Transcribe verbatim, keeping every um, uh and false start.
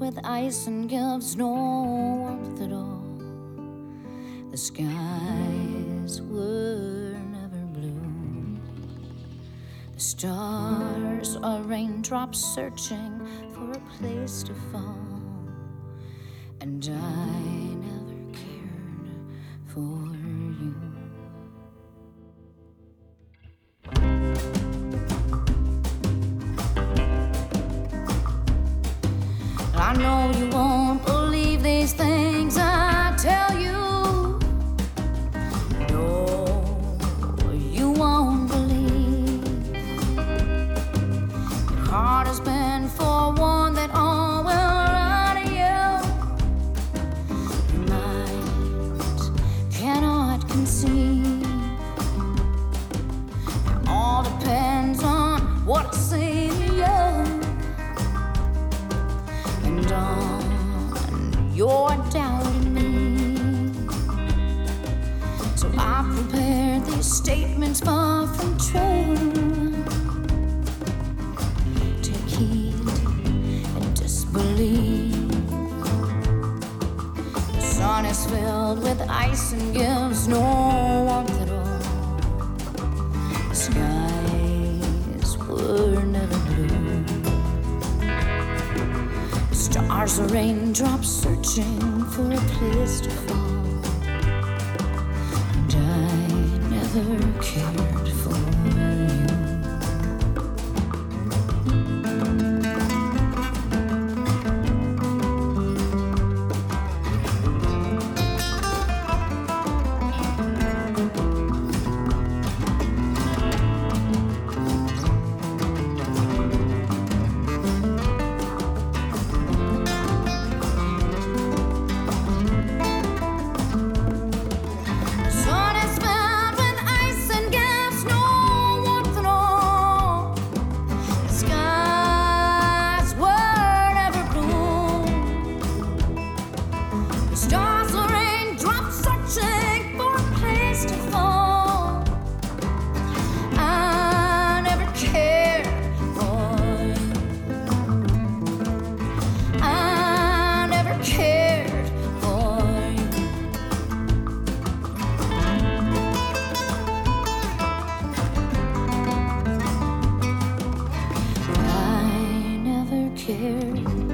with ice and gives no warmth at all. The skies were never blue. The stars are raindrops searching for a place to fall. And I never cared for you. I know you won't believe these things I tell you. No, you won't believe. Your heart has been forewarned that all will run to you. Your mind cannot conceive. It all depends on what I say to you. And on your doubt in me. So I prepared these statements far from true. Take heed and disbelieve. The sun is filled with ice and gives no warmth at all. The skies were never blue. Stars are raindrops searching for a place to fall. And I never cared for you. Cared